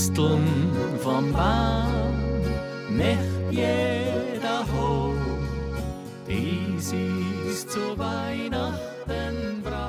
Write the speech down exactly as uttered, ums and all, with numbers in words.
Disteln vom Baum, nicht jeder hoch, dies ist zu Weihnachten braun.